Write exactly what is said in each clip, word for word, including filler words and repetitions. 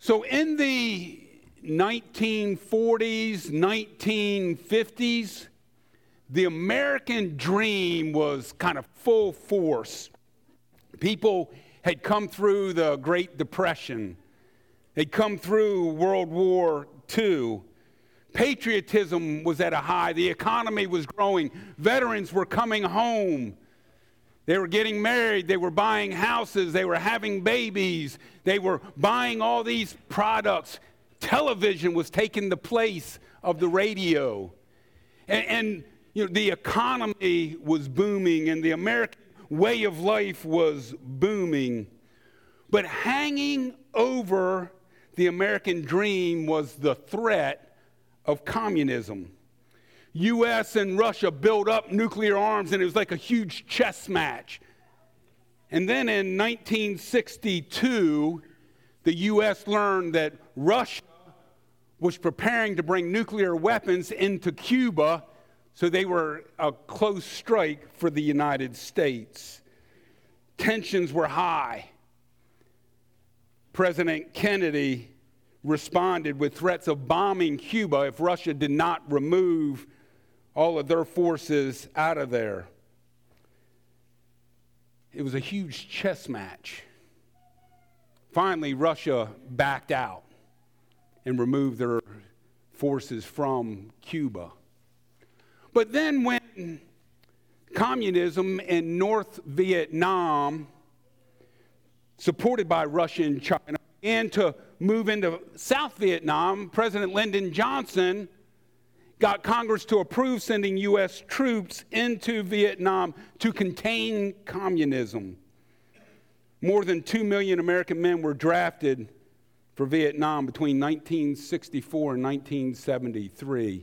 So in the nineteen forties, nineteen fifties, the American dream was kind of full force. People had come through the Great Depression. They'd come through World War Two. Patriotism was at a high. The economy was growing. Veterans were coming home. They were getting married. They were buying houses. They were having babies. They were buying all these products. Television was taking the place of the radio. And, and you know, the economy was booming, and the American way of life was booming. But hanging over the American dream was the threat of communism. U S and Russia built up nuclear arms, and it was like a huge chess match. And then in nineteen sixty-two, the U S learned that Russia was preparing to bring nuclear weapons into Cuba, so they were a close strike for the United States. Tensions were high. President Kennedy responded with threats of bombing Cuba if Russia did not remove all of their forces out of there. It was a huge chess match. Finally, Russia backed out and removed their forces from Cuba. But then when communism in North Vietnam, supported by Russia and China, began to move into South Vietnam, President Lyndon Johnson got Congress to approve sending U S troops into Vietnam to contain communism. More than two million American men were drafted for Vietnam between nineteen sixty-four and nineteen seventy-three.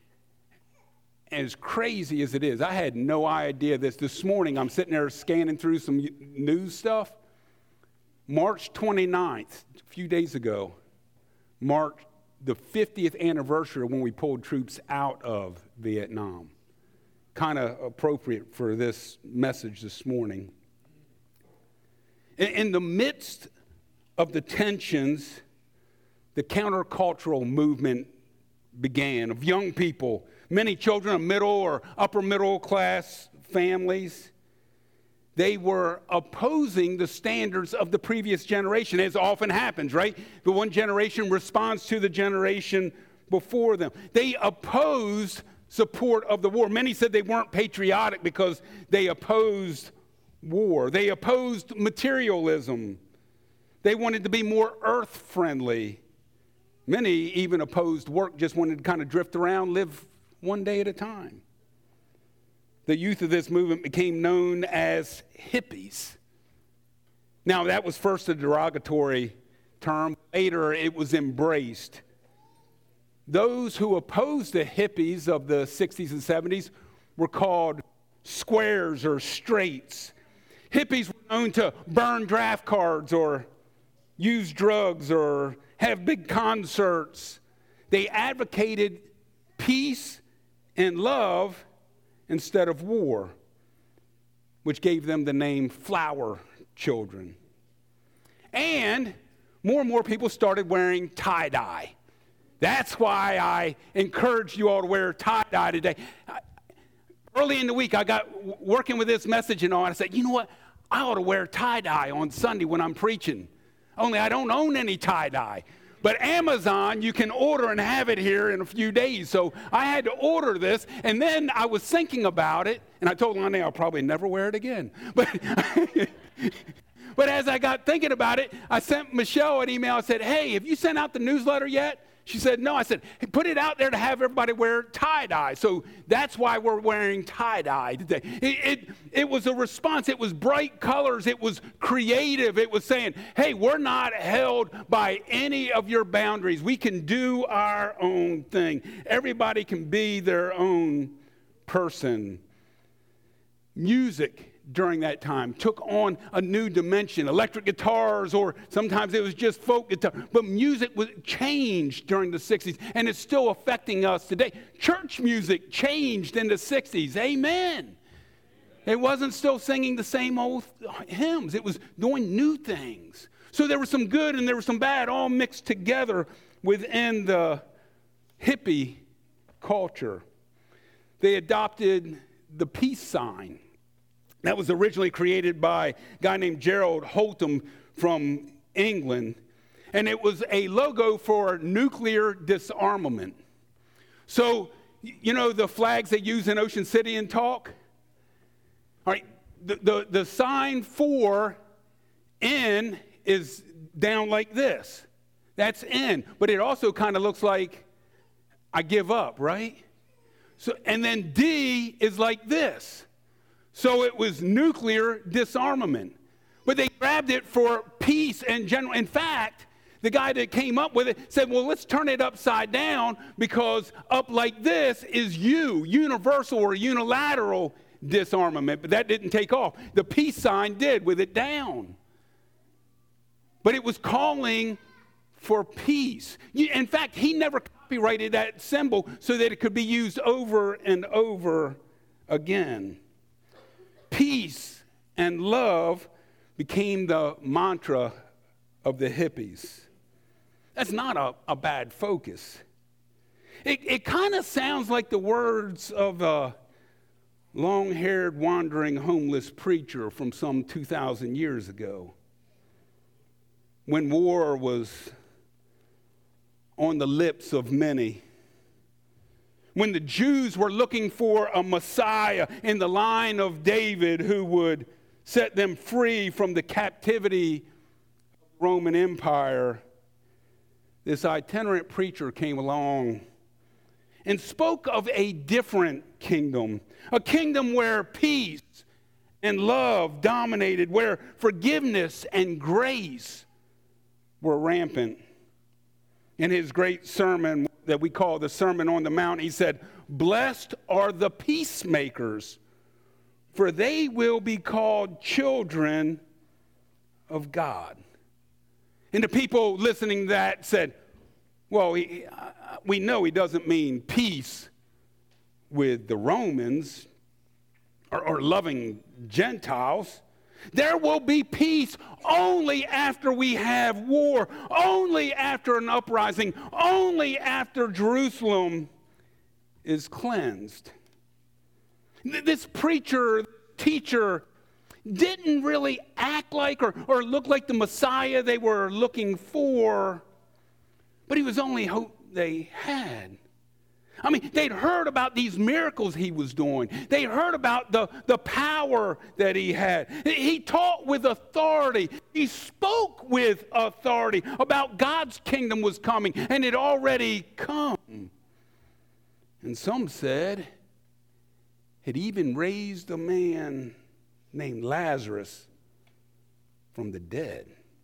And as crazy as it is, I had no idea this. This morning, I'm sitting there scanning through some news stuff. March twenty-ninth, a few days ago, marked the fiftieth anniversary of when we pulled troops out of Vietnam. Kind of appropriate for this message this morning. In, in the midst of the tensions, the countercultural movement began of young people, many children of middle or upper middle class families. They were opposing the standards of the previous generation, as often happens, right? The one generation responds to the generation before them. They opposed support of the war. Many said they weren't patriotic because they opposed war. They opposed materialism. They wanted to be more earth-friendly. Many even opposed work, just wanted to kind of drift around, live one day at a time. The youth of this movement became known as hippies. Now, that was first a derogatory term. Later, it was embraced. Those who opposed the hippies of the sixties and seventies were called squares or straights. Hippies were known to burn draft cards or use drugs or have big concerts. They advocated peace and love instead of war, which gave them the name flower children. And more and more people started wearing tie-dye. That's why I encourage you all to wear tie-dye today. Early in the week, I got working with this message and all, and I said, you know what? I ought to wear tie-dye on Sunday when I'm preaching. Only I don't own any tie-dye. But Amazon, you can order and have it here in a few days. So I had to order this, and then I was thinking about it, and I told Lonnie I'll probably never wear it again. But, but as I got thinking about it, I sent Michelle an email. I said, hey, have you sent out the newsletter yet? She said, no. I said, hey, put it out there to have everybody wear tie-dye. So that's why we're wearing tie-dye today. It, it, it was a response. It was bright colors. It was creative. It was saying, hey, we're not held by any of your boundaries. We can do our own thing. Everybody can be their own person. Music during that time took on a new dimension. Electric guitars, or sometimes it was just folk guitar. But music was changed during the sixties, and it's still affecting us today. Church music changed in the sixties. Amen. It wasn't still singing the same old hymns. It was doing new things. So there was some good and there was some bad all mixed together within the hippie culture. They adopted the peace sign that was originally created by a guy named Gerald Holtham from England. And it was a logo for nuclear disarmament. So, you know the flags they use in Ocean City and talk? All right, the, the, the sign for N is down like this. That's N. But it also kind of looks like I give up, right? So, and then D is like this. So it was nuclear disarmament. But they grabbed it for peace and general. In fact, the guy that came up with it said, well, let's turn it upside down because up like this is U, universal or unilateral disarmament. But that didn't take off. The peace sign did with it down. But it was calling for peace. In fact, he never copyrighted that symbol so that it could be used over and over again. Peace and love became the mantra of the hippies. That's not a, a bad focus. It, it kind of sounds like the words of a long-haired, wandering, homeless preacher from some two thousand years ago, when war was on the lips of many, when the Jews were looking for a Messiah in the line of David who would set them free from the captivity of the Roman Empire. This itinerant preacher came along and spoke of a different kingdom, a kingdom where peace and love dominated, where forgiveness and grace were rampant. In his great sermon that we call the Sermon on the Mount, he said, "Blessed are the peacemakers, for they will be called children of God." And the people listening to that said, well, he, uh, we know he doesn't mean peace with the Romans or, or loving Gentiles. There will be peace only after we have war, only after an uprising, only after Jerusalem is cleansed. This preacher, teacher, didn't really act like or, or look like the Messiah they were looking for, but he was the only hope they had. I mean, they'd heard about these miracles he was doing. They heard about the, the power that he had. He taught with authority. He spoke with authority about God's kingdom was coming, and it already come. And some said, had even raised a man named Lazarus from the dead.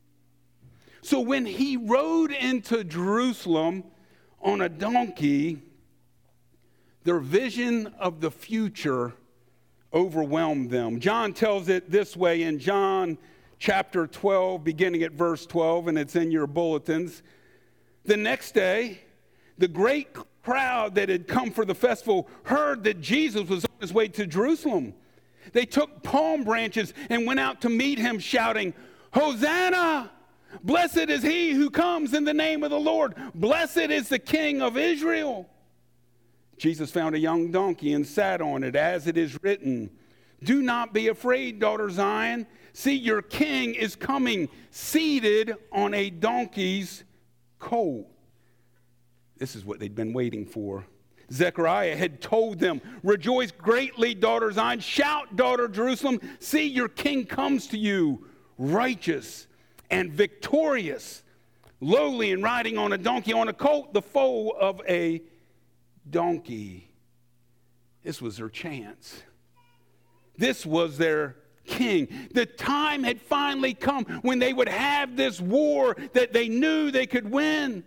So when he rode into Jerusalem on a donkey, their vision of the future overwhelmed them. John tells it this way in John chapter twelve, beginning at verse twelve, and it's in your bulletins. The next day, the great crowd that had come for the festival heard that Jesus was on his way to Jerusalem. They took palm branches and went out to meet him, shouting, "Hosanna! Blessed is he who comes in the name of the Lord. Blessed is the King of Israel." Jesus found a young donkey and sat on it, as it is written, "Do not be afraid, daughter Zion. See, your king is coming, seated on a donkey's colt." This is what they'd been waiting for. Zechariah had told them, "Rejoice greatly, daughter Zion. Shout, daughter Jerusalem. See, your king comes to you, righteous and victorious, lowly and riding on a donkey, on a colt, the foal of a donkey." This was their chance. This was their king. The time had finally come when they would have this war that they knew they could win.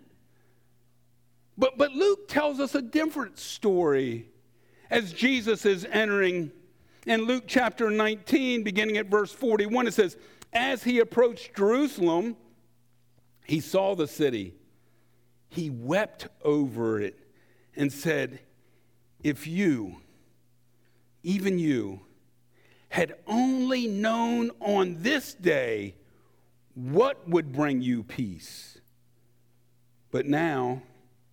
But, but Luke tells us a different story as Jesus is entering. In Luke chapter nineteen, beginning at verse forty-one, it says, "As he approached Jerusalem, he saw the city. He wept over it and said, 'If you, even you, had only known on this day what would bring you peace. But now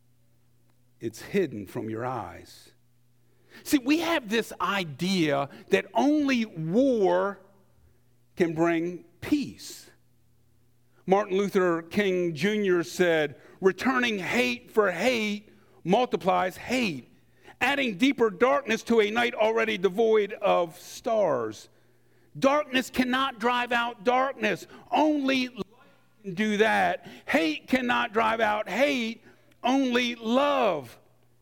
it's hidden from your eyes. See, we have this idea that only war can bring peace. Martin Luther King Junior said, returning hate for hate multiplies hate, adding deeper darkness to a night already devoid of stars. Darkness cannot drive out darkness. Only light can do that. Hate cannot drive out hate. Only love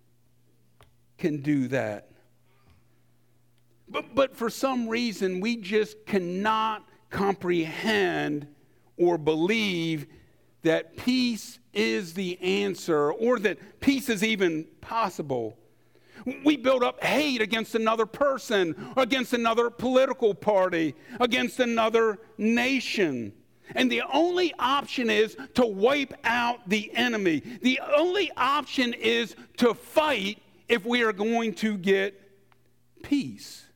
can do that. But, but for some reason, we just cannot comprehend or believe that peace is the answer or that peace is even possible. We build up hate against another person, against another political party, against another nation. And the only option is to wipe out the enemy. The only option is to fight if we are going to get peace.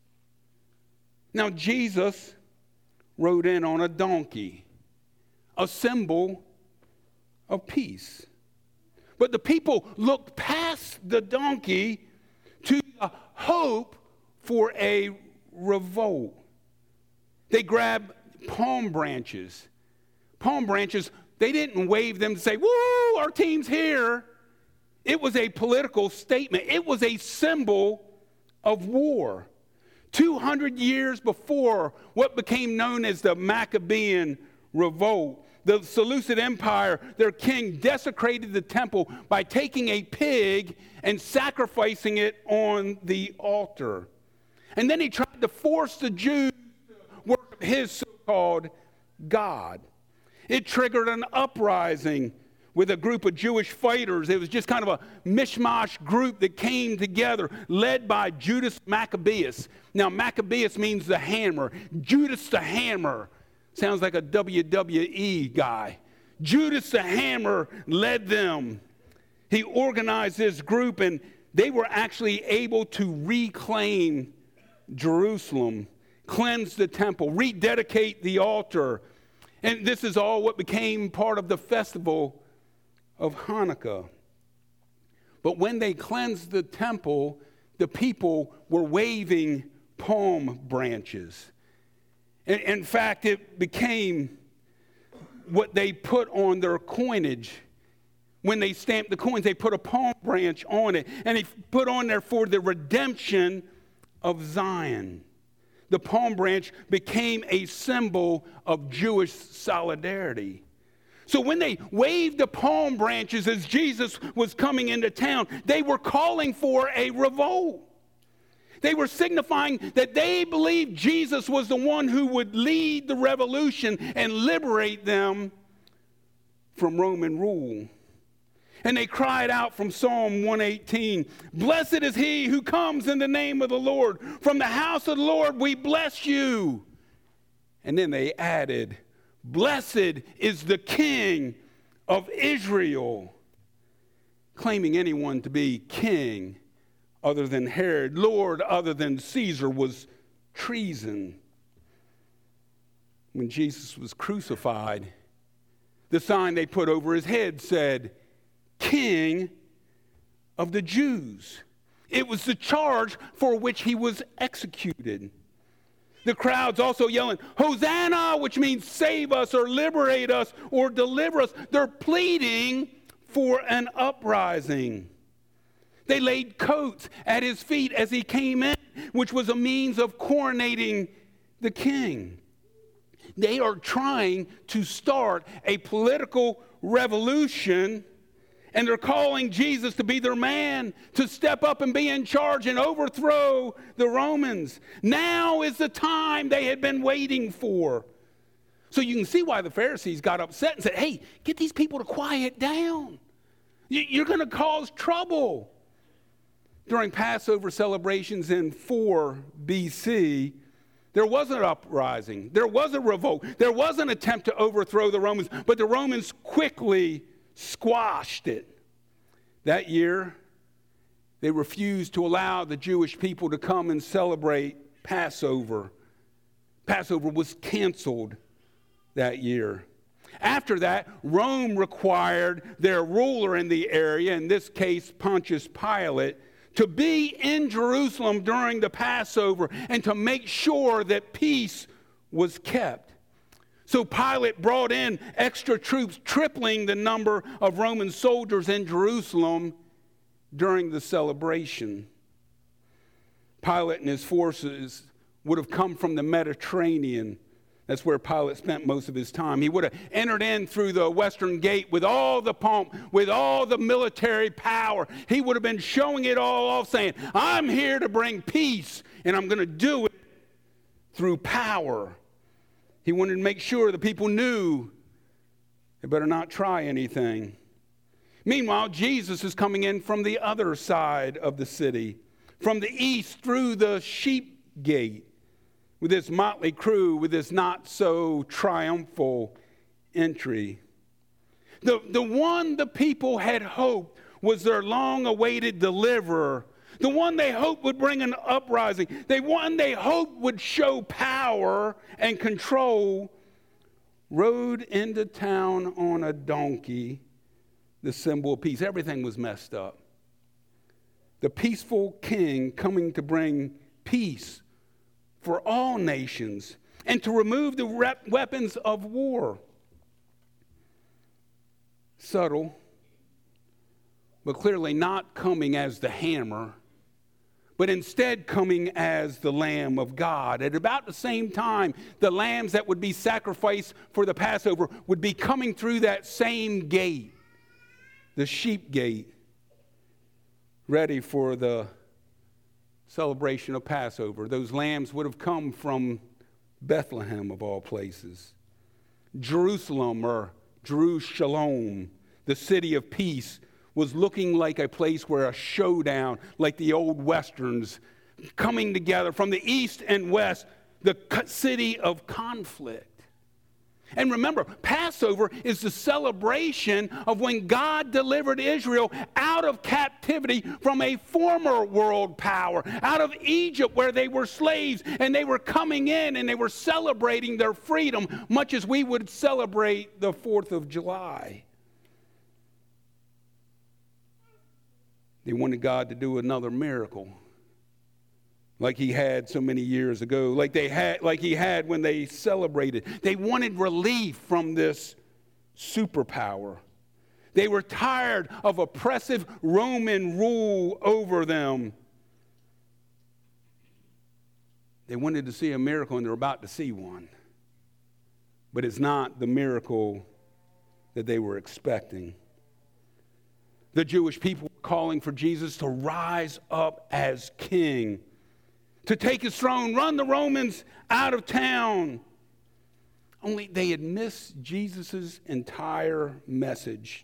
Now, Jesus rode in on a donkey, a symbol of peace. But the people looked past the donkey to the hope for a revolt. They grabbed palm branches. Palm branches, they didn't wave them to say, woo, our team's here. It was a political statement. It was a symbol of war. two hundred years before what became known as the Maccabean Revolt, the Seleucid Empire, their king desecrated the temple by taking a pig and sacrificing it on the altar. And then he tried to force the Jews to worship his so-called God. It triggered an uprising with a group of Jewish fighters. It was just kind of a mishmash group that came together, led by Judas Maccabeus. Now, Maccabeus means the hammer. Judas the Hammer. Sounds like a W W E guy. Judas the Hammer led them. He organized this group, and they were actually able to reclaim Jerusalem, cleanse the temple, rededicate the altar. And this is all what became part of the festival of Hanukkah. But when they cleansed the temple, the people were waving palm branches. In, in fact, it became what they put on their coinage. When they stamped the coins, they put a palm branch on it, and they put on there for the redemption of Zion. The palm branch became a symbol of Jewish solidarity. So when they waved the palm branches as Jesus was coming into town, they were calling for a revolt. They were signifying that they believed Jesus was the one who would lead the revolution and liberate them from Roman rule. And they cried out from Psalm one eighteen, "Blessed is he who comes in the name of the Lord. From the house of the Lord we bless you." And then they added, "Blessed is the King of Israel." Claiming anyone to be king other than Herod, Lord other than Caesar, was treason. When Jesus was crucified, the sign they put over his head said, "King of the Jews." It was the charge for which he was executed. The crowd's also yelling, "Hosanna," which means save us or liberate us or deliver us. They're pleading for an uprising. They laid coats at his feet as he came in, which was a means of coronating the king. They are trying to start a political revolution, and they're calling Jesus to be their man, to step up and be in charge and overthrow the Romans. Now is the time they had been waiting for. So you can see why the Pharisees got upset and said, "Hey, get these people to quiet down. You're going to cause trouble." During Passover celebrations in four B C, there was an uprising. There was a revolt. There was an attempt to overthrow the Romans, but the Romans quickly squashed it. That year, they refused to allow the Jewish people to come and celebrate Passover. Passover was canceled that year. After that, Rome required their ruler in the area, in this case Pontius Pilate, to be in Jerusalem during the Passover and to make sure that peace was kept. So Pilate brought in extra troops, tripling the number of Roman soldiers in Jerusalem during the celebration. Pilate and his forces would have come from the Mediterranean. That's where Pilate spent most of his time. He would have entered in through the western gate with all the pomp, with all the military power. He would have been showing it all off, saying, I'm here to bring peace, and I'm going to do it through power. He wanted to make sure the people knew they better not try anything. Meanwhile, Jesus is coming in from the other side of the city, from the east through the sheep gate, with this motley crew, with this not so triumphal entry. The, the one the people had hoped was their long-awaited deliverer, the one they hoped would bring an uprising, the one they hoped would show power and control, rode into town on a donkey, the symbol of peace. Everything was messed up. The peaceful king coming to bring peace for all nations and to remove the rep- weapons of war. Subtle, but clearly not coming as the hammer, but instead coming as the Lamb of God. At about the same time, the lambs that would be sacrificed for the Passover would be coming through that same gate, the sheep gate, ready for the celebration of Passover. Those lambs would have come from Bethlehem, of all places. Jerusalem, or Jerusalem, the city of peace, was looking like a place where a showdown, like the old westerns, coming together from the east and west, the city of conflict. And remember, Passover is the celebration of when God delivered Israel out of captivity from a former world power, out of Egypt where they were slaves, and they were coming in and they were celebrating their freedom, much as we would celebrate the fourth of July. They wanted God to do another miracle, like he had so many years ago, like they had, like he had when they celebrated. They wanted relief from this superpower. They were tired of oppressive Roman rule over them. They wanted to see a miracle, and they're about to see one. But it's not the miracle that they were expecting. The Jewish people were calling for Jesus to rise up as king, to take his throne, run the Romans out of town. Only they had missed Jesus' entire message.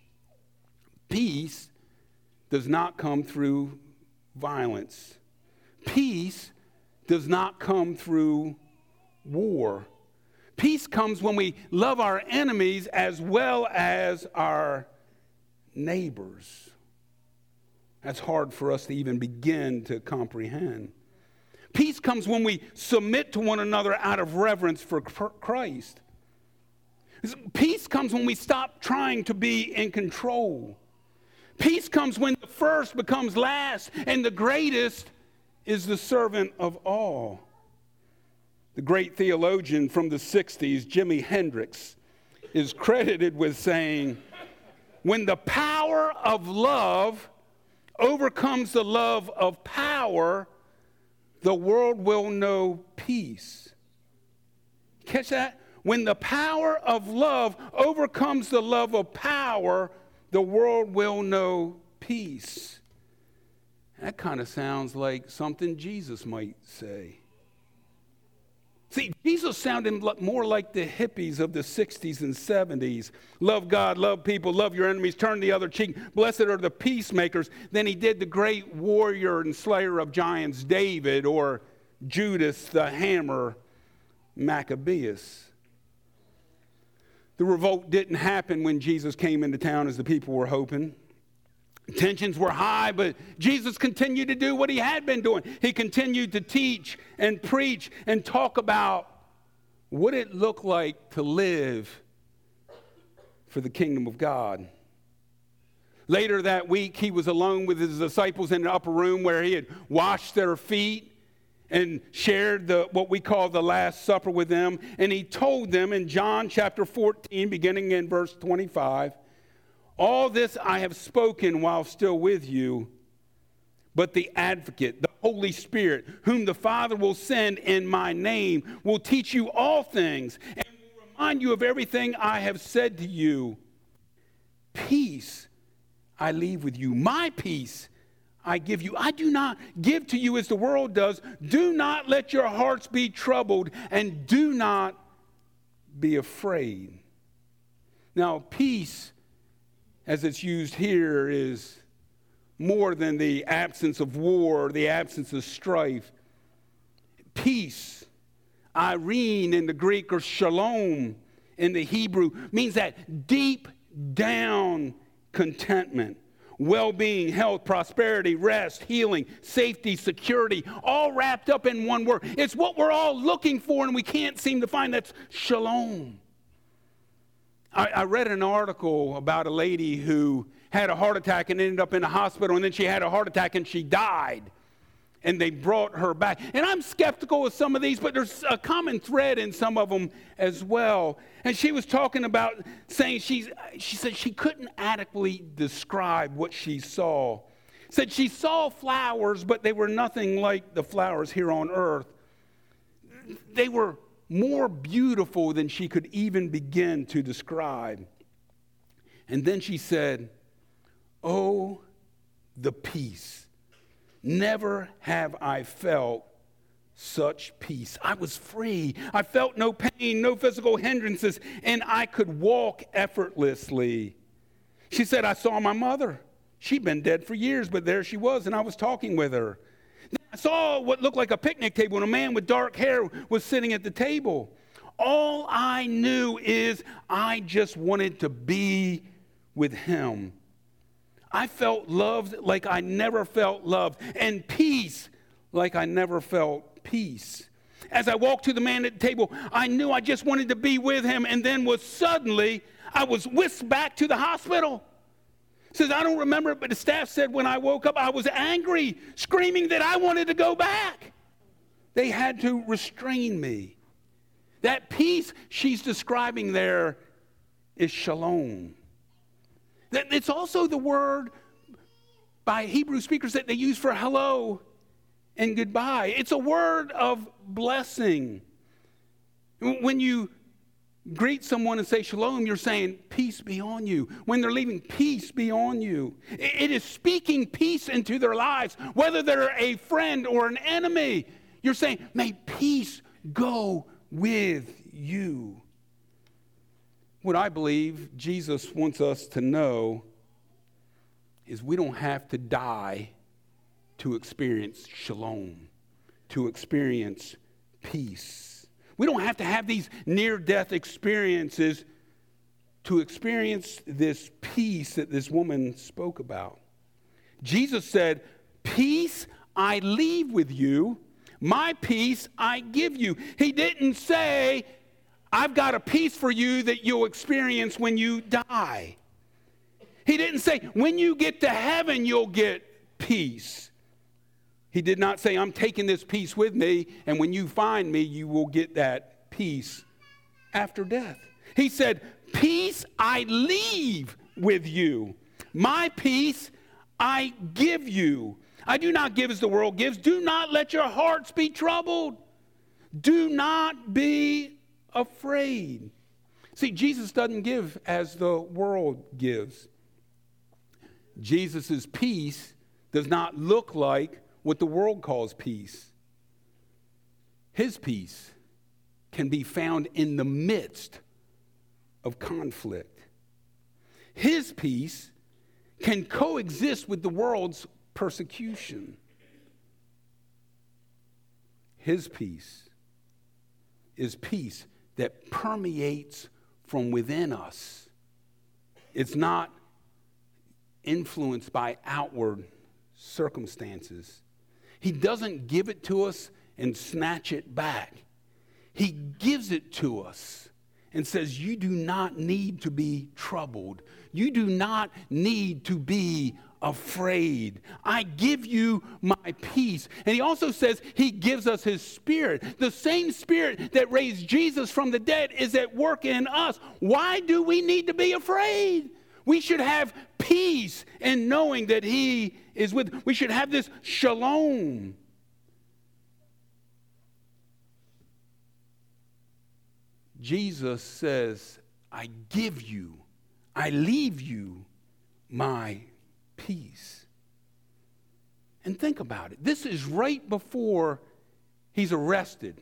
Peace does not come through violence. Peace does not come through war. Peace comes when we love our enemies as well as our neighbors. That's hard for us to even begin to comprehend. Peace comes when we submit to one another out of reverence for Christ. Peace comes when we stop trying to be in control. Peace comes when the first becomes last and the greatest is the servant of all. The great theologian from the sixties, Jimi Hendrix, is credited with saying, when the power of love overcomes the love of power, the world will know peace. Catch that? When the power of love overcomes the love of power, the world will know peace. That kind of sounds like something Jesus might say. See, Jesus sounded more like the hippies of the sixties and seventies. Love God, love people, love your enemies, turn the other cheek. Blessed are the peacemakers. Than he did the great warrior and slayer of giants, David, or Judas the Hammer, Maccabeus. The revolt didn't happen when Jesus came into town as the people were hoping. Tensions were high, but Jesus continued to do what he had been doing. He continued to teach and preach and talk about what it looked like to live for the kingdom of God. Later that week, he was alone with his disciples in the upper room where he had washed their feet and shared the what we call the Last Supper with them. And he told them in John chapter fourteen, beginning in verse twenty-five, all this I have spoken while still with you, but the advocate, the Holy Spirit, whom the Father will send in my name, will teach you all things and will remind you of everything I have said to you. Peace I leave with you. My peace I give you. I do not give to you as the world does. Do not let your hearts be troubled, and do not be afraid. Now, peace, as it's used here, is more than the absence of war, the absence of strife. Peace, Irene in the Greek, or shalom in the Hebrew, means that deep down contentment, well-being, health, prosperity, rest, healing, safety, security, all wrapped up in one word. It's what we're all looking for and we can't seem to find. That's shalom. I, I read an article about a lady who had a heart attack and ended up in the hospital, and then she had a heart attack and she died. And they brought her back. And I'm skeptical of some of these, but there's a common thread in some of them as well. And she was talking about saying she's, she said she couldn't adequately describe what she saw. Said she saw flowers, but they were nothing like the flowers here on earth. They were more beautiful than she could even begin to describe. And then she said, oh, the peace. Never have I felt such peace. I was free. I felt no pain, no physical hindrances, and I could walk effortlessly. She said, I saw my mother. She'd been dead for years, but there she was, and I was talking with her. Then I saw what looked like a picnic table, and a man with dark hair was sitting at the table. All I knew is I just wanted to be with him. I felt loved like I never felt loved, and peace like I never felt peace. As I walked to the man at the table, I knew I just wanted to be with him, and then was suddenly, I was whisked back to the hospital. Says, I don't remember it, but the staff said when I woke up, I was angry, screaming that I wanted to go back. They had to restrain me. That peace she's describing there is shalom. It's also the word by Hebrew speakers that they use for hello and goodbye. It's a word of blessing. When you greet someone and say shalom, you're saying peace be on you. When they're leaving, peace be on you. It is speaking peace into their lives, whether they're a friend or an enemy. You're saying, may peace go with you. What I believe Jesus wants us to know is we don't have to die to experience shalom, to experience peace. We don't have to have these near-death experiences to experience this peace that this woman spoke about. Jesus said, peace I leave with you, my peace I give you. He didn't say, I've got a peace for you that you'll experience when you die. He didn't say, when you get to heaven, you'll get peace. He did not say, I'm taking this peace with me, and when you find me, you will get that peace after death. He said, peace I leave with you. My peace I give you. I do not give as the world gives. Do not let your hearts be troubled. Do not be afraid. See, Jesus doesn't give as the world gives. Jesus' peace does not look like what the world calls peace. His peace can be found in the midst of conflict. His peace can coexist with the world's persecution. His peace is peace that permeates from within us. It's not influenced by outward circumstances. He doesn't give it to us and snatch it back. He gives it to us, and says, you do not need to be troubled. You do not need to be afraid. I give you my peace. And he also says he gives us his Spirit. The same Spirit that raised Jesus from the dead is at work in us. Why do we need to be afraid? We should have peace in knowing that he is with. We should have this shalom. Jesus says, I give you, I leave you my peace. And think about it. This is right before he's arrested.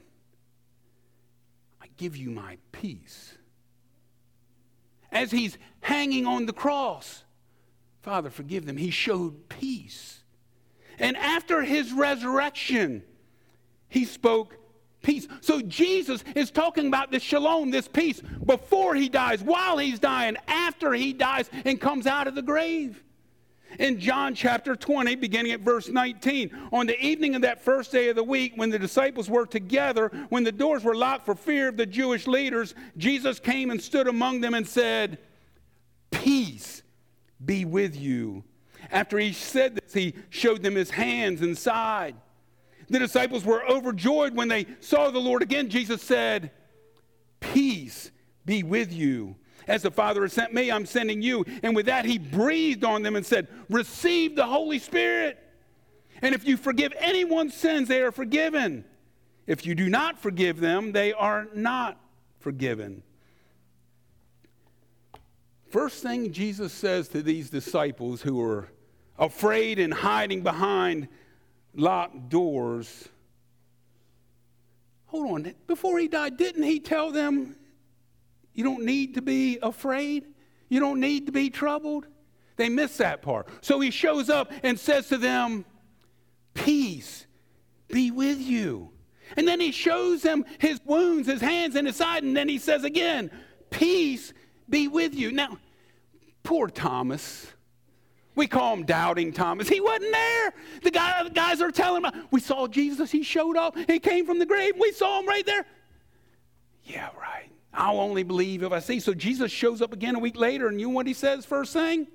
I give you my peace. As he's hanging on the cross, Father, forgive them. He showed peace. And after his resurrection, he spoke peace. So Jesus is talking about this shalom, this peace, before he dies, while he's dying, after he dies and comes out of the grave. In John chapter twenty, beginning at verse nineteen, on the evening of that first day of the week, when the disciples were together, when the doors were locked for fear of the Jewish leaders, Jesus came and stood among them and said, peace be with you. After he said this, he showed them his hands and side. The disciples were overjoyed when they saw the Lord again. Jesus said, peace be with you. As the Father has sent me, I'm sending you. And with that, he breathed on them and said, receive the Holy Spirit. And if you forgive anyone's sins, they are forgiven. If you do not forgive them, they are not forgiven. First thing Jesus says to these disciples who are afraid and hiding behind locked doors. Hold on. Before he died, didn't he tell them, you don't need to be afraid? You don't need to be troubled? They missed that part. So he shows up and says to them, peace be with you. And then he shows them his wounds, his hands and his side. And then he says again, peace be with you. Now, poor Thomas. We call him Doubting Thomas. He wasn't there. The, guy, the guys are telling him, we saw Jesus. He showed up. He came from the grave. We saw him right there. Yeah, right. I'll only believe if I see. So Jesus shows up again a week later, and you know what he says first thing?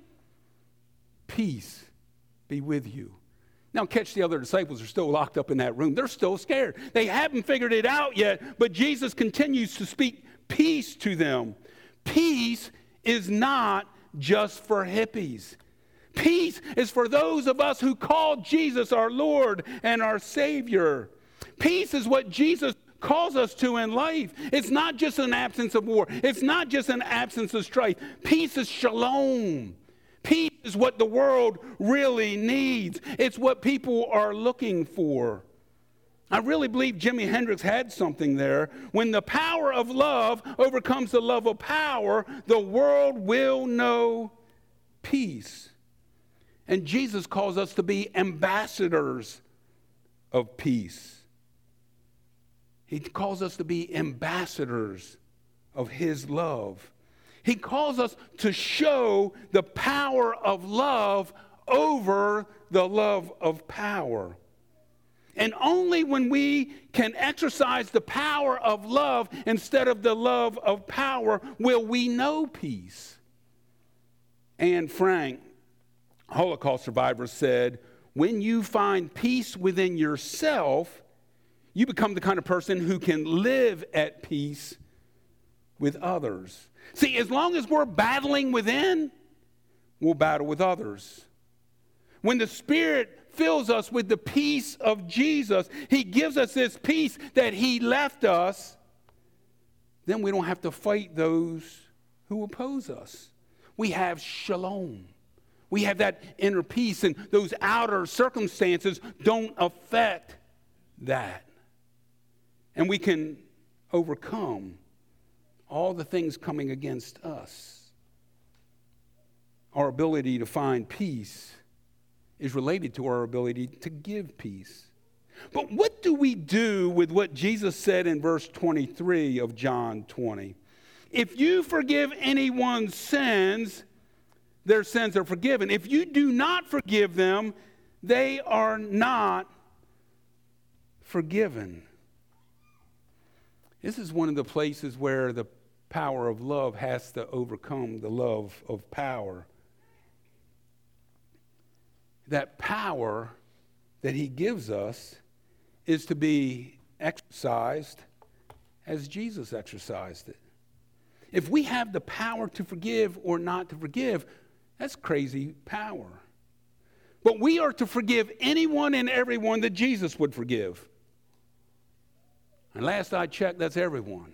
Peace be with you. Now catch, the other disciples are still locked up in that room. They're still scared. They haven't figured it out yet, but Jesus continues to speak peace to them. Peace is not just for hippies. Peace is for those of us who call Jesus our Lord and our Savior. Peace is what Jesus calls us to in life. It's not just an absence of war. It's not just an absence of strife. Peace is shalom. Peace is what the world really needs. It's what people are looking for. I really believe Jimi Hendrix had something there. When the power of love overcomes the love of power, the world will know peace. And Jesus calls us to be ambassadors of peace. He calls us to be ambassadors of his love. He calls us to show the power of love over the love of power. And only when we can exercise the power of love instead of the love of power will we know peace. Anne Frank, Holocaust survivor, said, when you find peace within yourself, you become the kind of person who can live at peace with others. See, as long as we're battling within, we'll battle with others. When the Spirit fills us with the peace of Jesus, he gives us this peace that he left us, then we don't have to fight those who oppose us. We have shalom. We have that inner peace, and those outer circumstances don't affect that. And we can overcome all the things coming against us. Our ability to find peace is related to our ability to give peace. But what do we do with what Jesus said in verse twenty-three of John twenty? If you forgive anyone's sins, their sins are forgiven. If you do not forgive them, they are not forgiven. This is one of the places where the power of love has to overcome the love of power. That power that he gives us is to be exercised as Jesus exercised it. If we have the power to forgive or not to forgive, that's crazy power. But we are to forgive anyone and everyone that Jesus would forgive. And last I checked, that's everyone.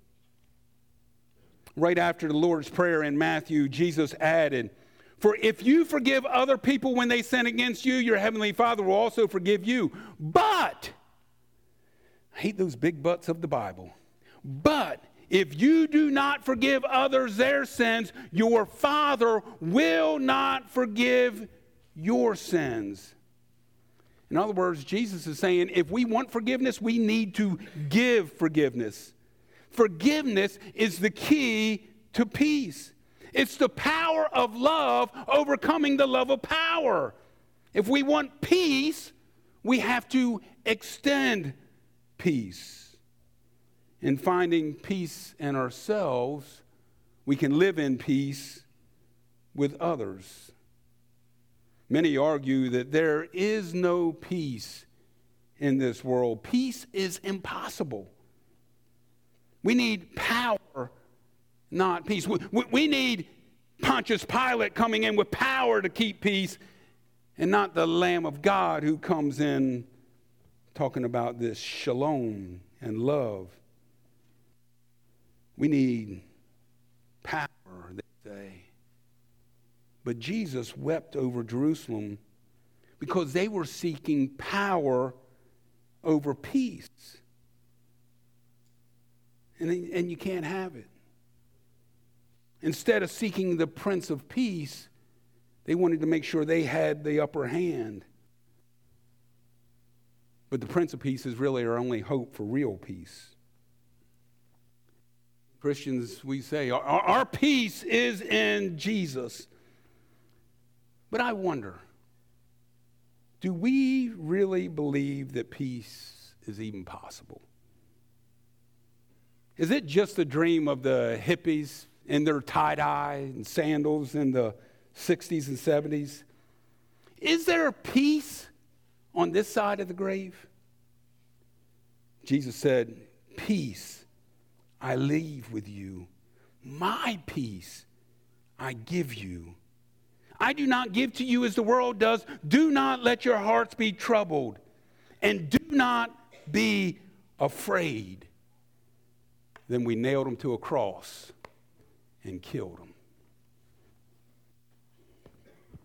Right after the Lord's Prayer in Matthew, Jesus added, "For if you forgive other people when they sin against you, your heavenly Father will also forgive you. But," I hate those big buts of the Bible, "but if you do not forgive others their sins, your Father will not forgive your sins." In other words, Jesus is saying if we want forgiveness, we need to give forgiveness. Forgiveness is the key to peace. It's the power of love overcoming the love of power. If we want peace, we have to extend peace. In finding peace in ourselves, we can live in peace with others. Many argue that there is no peace in this world. Peace is impossible. We need power, not peace. We, we, we need Pontius Pilate coming in with power to keep peace, and not the Lamb of God who comes in talking about this shalom and love. We need power, they say. But Jesus wept over Jerusalem because they were seeking power over peace. And, and you can't have it. Instead of seeking the Prince of Peace, they wanted to make sure they had the upper hand. But the Prince of Peace is really our only hope for real peace. Christians, we say, our, our peace is in Jesus. But I wonder, do we really believe that peace is even possible? Is it just a dream of the hippies in their tie-dye and sandals in the sixties and seventies? Is there peace on this side of the grave? Jesus said, "Peace I leave with you. My peace I give you. I do not give to you as the world does. Do not let your hearts be troubled, and do not be afraid." Then we nailed him to a cross and killed him.